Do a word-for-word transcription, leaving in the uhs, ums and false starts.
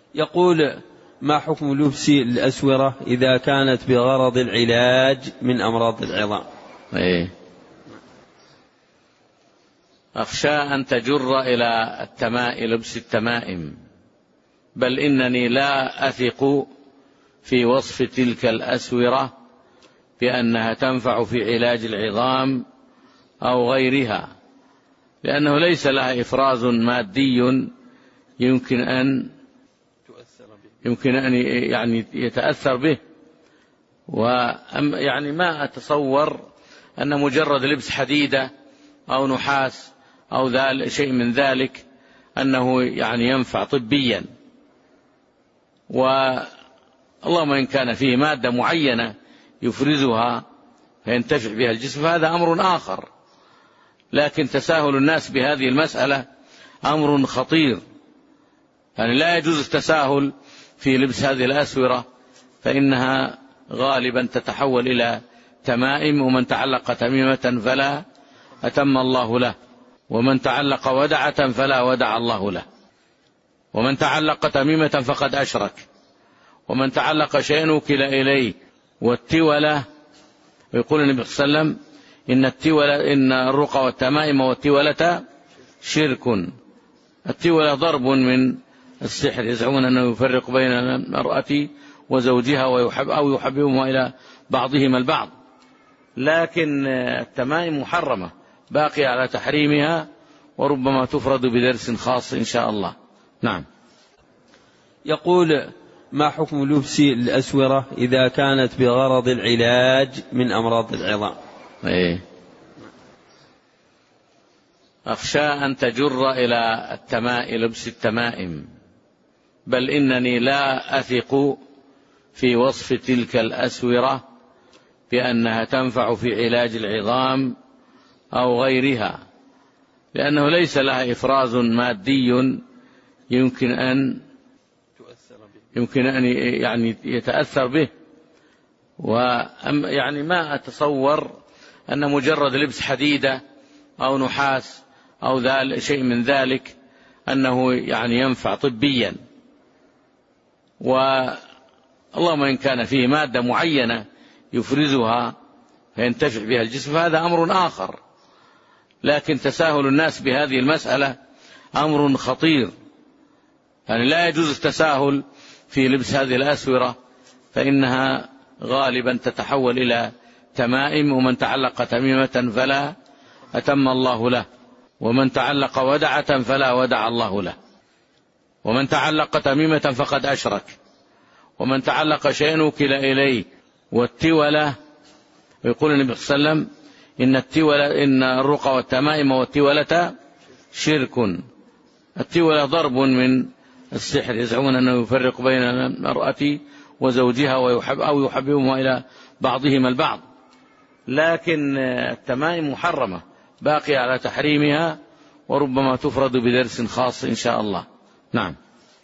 يقول: ما حكم لبس الأسورة إذا كانت بغرض العلاج من أمراض العظام؟ إيه؟ أخشى أن تجر إلى التمائم، لبس التمائم، بل إنني لا أثق في وصف تلك الأسورة بأنها تنفع في علاج العظام أو غيرها، لأنه ليس لها إفراز مادي يمكن أن يمكن أن يعني يتأثر به. ويعني ما أتصور أن مجرد لبس حديدة أو نحاس أو شيء من ذلك أنه يعني ينفع طبيا. واللهم إن كان فيه مادة معينة يفرزها فينتفع بها الجسم فهذا أمر آخر، لكن تساهل الناس بهذه المسألة أمر خطير. يعني لا يجوز التساهل في لبس هذه الأسورة، فإنها غالبا تتحول إلى تمائم، ومن تعلق تميمة فلا أتم الله له، ومن تعلق ودعة فلا ودع الله له، ومن تعلق تميمة فقد أشرك، ومن تعلق شيئا وكل إليه. والتولة، ويقول النبي صلى الله عليه وسلم: إن التولة إن الرقى والتمائم والتولة شرك. التولة ضرب من السحر، يزعمون أنه يفرق بين المرأة وزوجها ويحب أو يحببهم إلى بعضهما البعض، لكن التمائم محرمة باقية على تحريمها، وربما تفرد بدرس خاص إن شاء الله. نعم. يقول: ما حكم لبس الأسورة إذا كانت بغرض العلاج من أمراض العظام؟ إيه؟ أخشى أن تجر إلى التمائم، لبس التمائم، بل إنني لا أثق في وصف تلك الأسورة بأنها تنفع في علاج العظام أو غيرها، لأنه ليس لها إفراز مادي يمكن أن يمكن أن يعني يتأثر به. ويعني ما أتصور أن مجرد لبس حديدة أو نحاس أو شيء من ذلك أنه يعني ينفع طبيا. واللهم إن كان فيه مادة معينة يفرزها فينتفع بها الجسم فهذا أمر آخر، لكن تساهل الناس بهذه المسألة أمر خطير. يعني لا يجوز التساهل في لبس هذه الأسورة، فإنها غالبا تتحول إلى تمائم، ومن تعلق تميمة فلا أتم الله له، ومن تعلق ودعة فلا ودع الله له، ومن تعلق تميمة فقد أشرك، ومن تعلق شيئا وكل إليه. والتولة، ويقول النبي صلى الله عليه وسلم: إن التولة إن الرقى والتمائم والتولة شرك. التولة ضرب من السحر، يزعمون أنه يفرق بين المرأة وزوجها ويحب أو يحببهم إلى بعضهما البعض، لكن التمائم محرمة باقية على تحريمها، وربما تفرد بدرس خاص إن شاء الله. نعم.